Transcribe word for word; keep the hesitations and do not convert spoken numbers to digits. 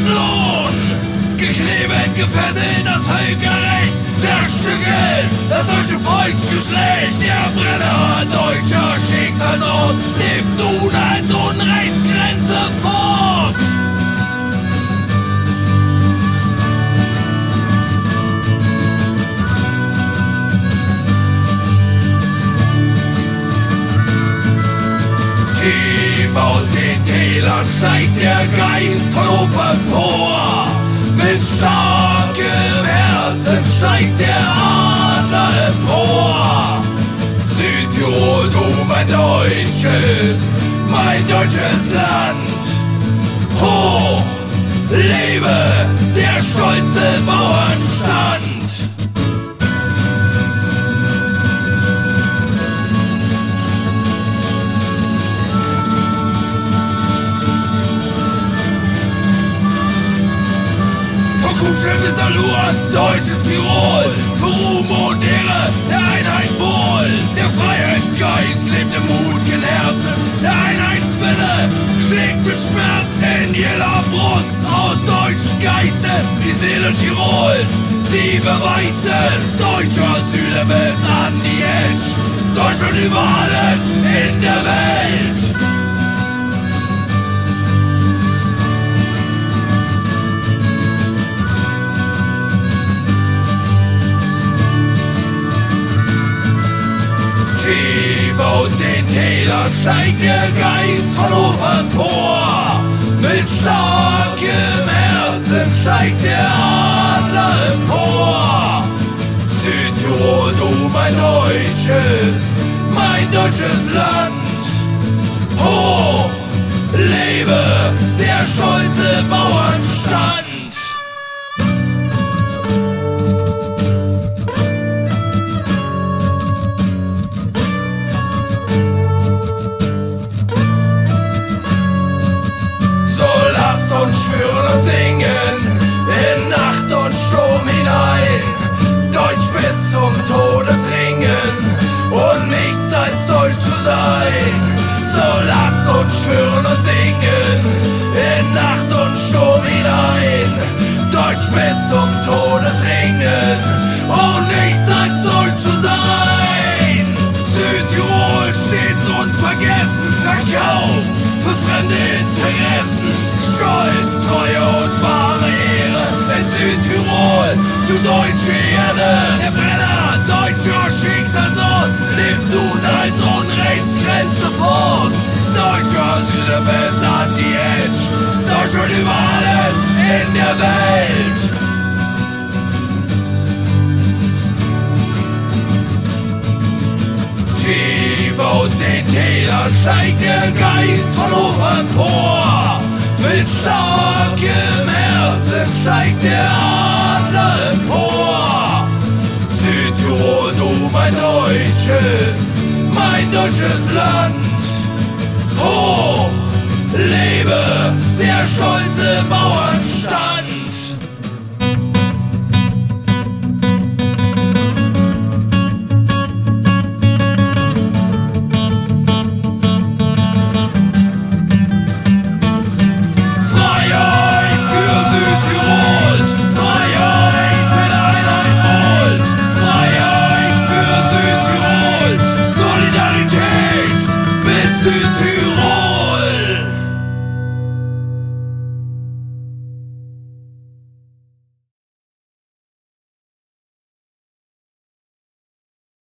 Lohn. Geklebt, gefesselt, das Völkerrecht zerstückelt, das deutsche Volksgeschlecht. Der Brenner deutscher Schicksalsort lebt nun als Unrechtsgrenze fort. Tief aus den Tälern steigt der Geist von Hof empor. Mit starkem Herzen steigt der Adler empor. Südtirol, du mein deutsches, mein deutsches Land. Hoch lebe der stolze Bauernstand. Kuhstall bis Aluan, deutsches Tirol, für Ruhm und Ehre, der Einheit wohl. Der Freiheitsgeist lebt im mutigen Herzen, der Einheitswille schlägt mit Schmerz in jeder Brust. Aus deutschen Geiste die Seele Tirols, sie beweist es. Deutscher Süle bis an die Edge, Deutschland über alles in der Welt. Tief aus den Tälern steigt der Geist von Hof empor. Mit starkem Herzen steigt der Adler empor. Südtirol, du mein deutsches, mein deutsches Land. Hoch lebe der stolze Bauernstand. Und schwören und singen in Nacht und Sturm hinein, Deutsch bis zum Todesringen und nichts als Deutsch zu sein. So lasst uns schwören und singen in Nacht und Sturm hinein, Deutsch bis zum Todesringen und nichts als Deutsch zu sein. Südtirol steht unvergessen, verkauft für fremde Interessen. Stolz, Treue und wahre Ehre in Südtirol, du deutsche Erde. Der Brenner deutscher Schicksalsort lebt nun als Unrechtsgrenze fort. Deutscher Süde bis an die Edge, Deutschland über alles in der Welt. Tief aus den Tälern steigt der Geist von Hof empor. Mit starkem Herzen steigt der Adler empor. Südtirol, du mein deutsches, mein deutsches Land.